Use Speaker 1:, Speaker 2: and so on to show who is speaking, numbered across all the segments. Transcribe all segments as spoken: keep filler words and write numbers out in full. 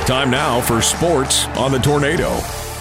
Speaker 1: Time now for sports on the Tornado.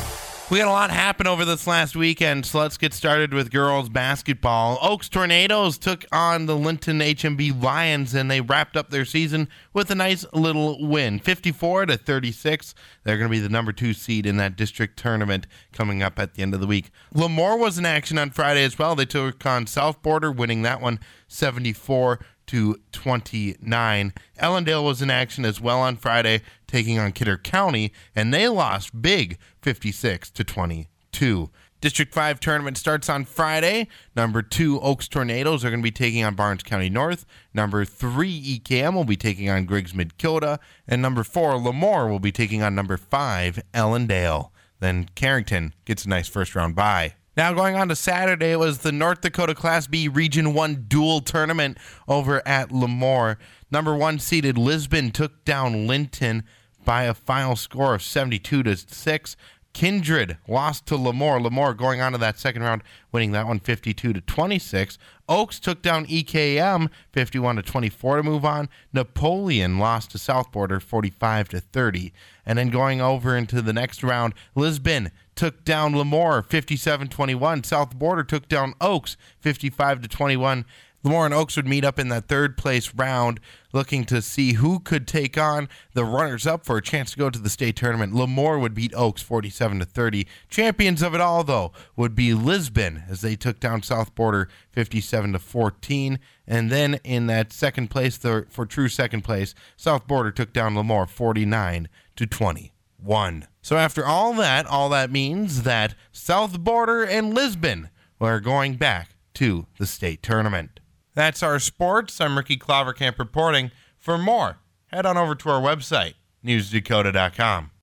Speaker 2: We had a lot happen over this last weekend, so let's get started with girls basketball. Oaks Tornadoes took on the Linton H M B Lions, and they wrapped up their season with a nice little win, fifty-four to thirty-six. They're going to be the number two seed in that district tournament coming up at the end of the week. Lemoore was in action on Friday as well. They took on South Border, winning that one seventy-four to twenty-nine. Ellendale was in action as well on Friday, taking on Kidder County, and they lost big, fifty-six to twenty-two. District five tournament starts on Friday. Number two, Oaks Tornadoes are going to be taking on Barnes County North. Number three, E K M will be taking on Griggs Mid-Kilda. And number four, Lemoore will be taking on number five, Ellendale. Then Carrington gets a nice first round bye. Now going on to Saturday, it was the North Dakota Class B Region one dual tournament over at Lemoore. Number one seeded Lisbon took down Linton by a final score of seventy-two to six. Kindred lost to Lemoore. Lemoore going on to that second round, winning that one fifty-two to twenty-six. Oaks took down E K M fifty-one to twenty-four to move on. Napoleon lost to South Border forty-five to thirty. And then going over into the next round, Lisbon took down Lemoore fifty-seven twenty-one. South Border took down Oaks fifty-five to twenty-one. Lemoore and Oaks would meet up in that third place round, looking to see who could take on the runners-up for a chance to go to the state tournament. Lemoore would beat Oaks forty-seven to thirty. Champions of it all, though, would be Lisbon, as they took down South Border fifty-seven to fourteen. And then in that second place, the, for true second place, South Border took down Lemoore forty-nine to twenty-one. So after all that, all that means that South Border and Lisbon are going back to the state tournament. That's our sports. I'm Ricky Clovercamp reporting. For more, head on over to our website, news dakota dot com.